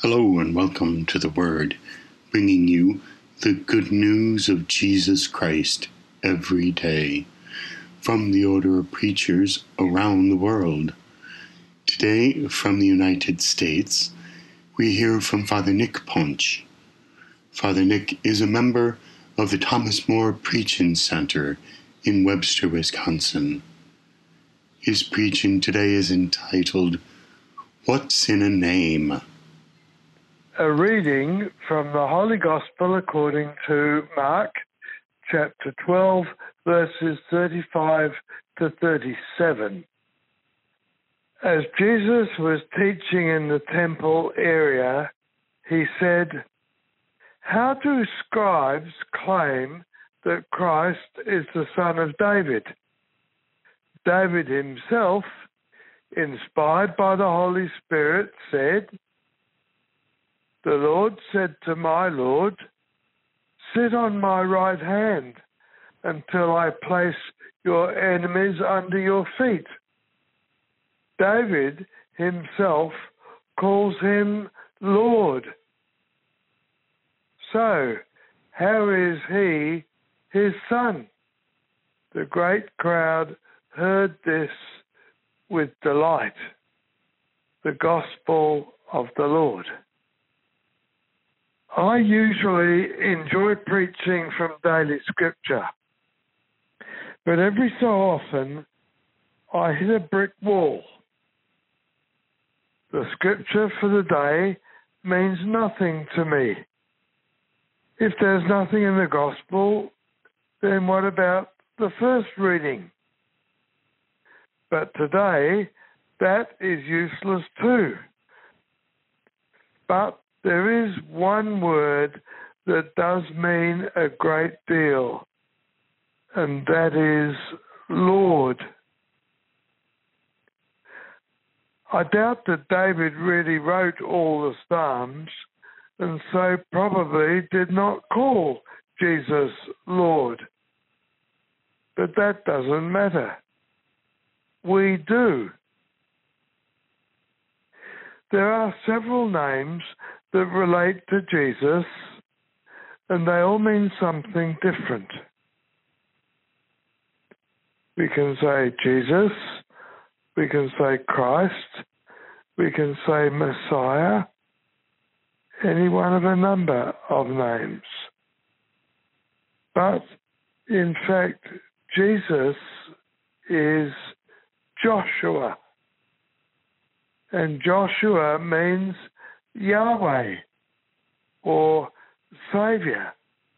Hello and welcome to The Word, bringing you the good news of Jesus Christ every day from the order of preachers around the world. Today, from the United States, we hear from Father Nick Punch. Father Nick is a member of the Thomas More Preaching Center in Webster, Wisconsin. His preaching today is entitled, What's in a Name? A reading from the Holy Gospel according to Mark, chapter 12, verses 35 to 37. As Jesus was teaching in the temple area, he said, "How do scribes claim that Christ is the son of David? David himself, inspired by the Holy Spirit, said, 'The Lord said to my Lord, sit on my right hand until I place your enemies under your feet.' David himself calls him Lord. So, how is he his son?" The great crowd heard this with delight. The Gospel of the Lord. I usually enjoy preaching from daily scripture, but every so often I hit a brick wall. The scripture for the day means nothing to me. If there's nothing in the gospel, then what about the first reading? But today, that is useless too. But there is one word that does mean a great deal, and that is Lord. I doubt that David really wrote all the Psalms, and so probably did not call Jesus Lord. But that doesn't matter. We do. There are several names that relate to Jesus, and they all mean something different. We can say Jesus, we can say Christ, we can say Messiah, any one of a number of names. But, in fact, Jesus is Joshua. And Joshua means Yahweh or Saviour.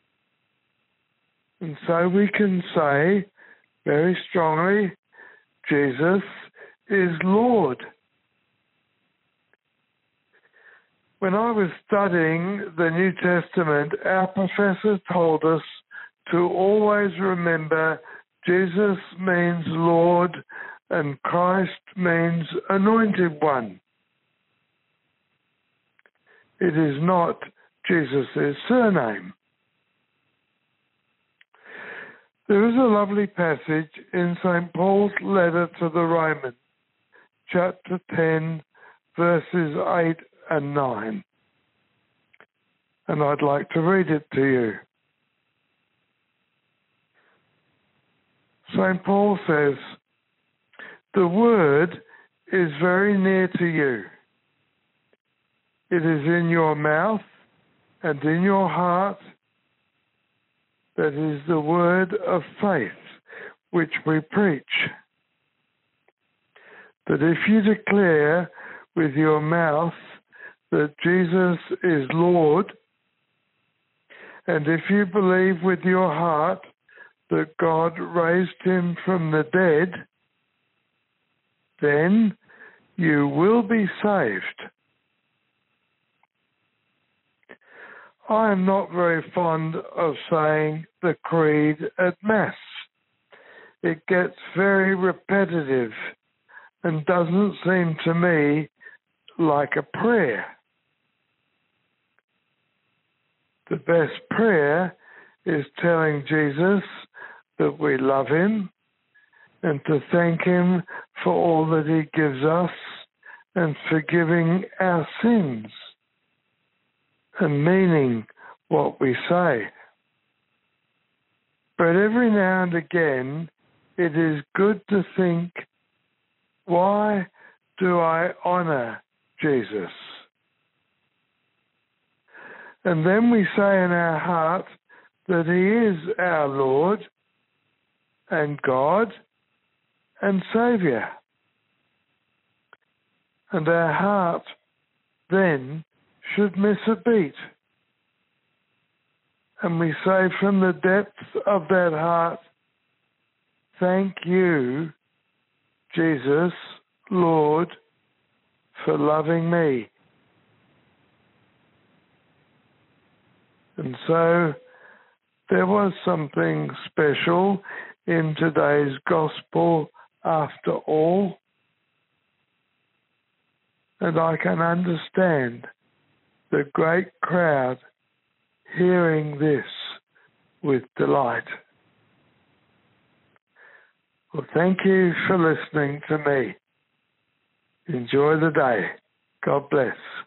And so we can say very strongly, Jesus is Lord. When I was studying the New Testament, our professor told us to always remember Jesus means Lord and Christ means Anointed One. It is not Jesus' surname. There is a lovely passage in St. Paul's letter to the Romans, chapter 10, verses 8 and 9. And I'd like to read it to you. St. Paul says, "The word is very near to you. It is in your mouth and in your heart. That is the word of faith which we preach. That if you declare with your mouth that Jesus is Lord, and if you believe with your heart that God raised him from the dead, then you will be saved." I am not very fond of saying the creed at Mass. It gets very repetitive and doesn't seem to me like a prayer. The best prayer is telling Jesus that we love him and to thank him for all that he gives us and forgiving our sins. and meaning what we say. But every now and again, it is good to think, why do I honor Jesus? And then we say in our heart that he is our Lord and God and Saviour. And our heart then should miss a beat. And we say from the depths of that heart, thank you, Jesus, Lord, for loving me. And so there was something special in today's gospel after all. And I can understand the great crowd hearing this with delight. Well, thank you for listening to me. Enjoy the day. God bless.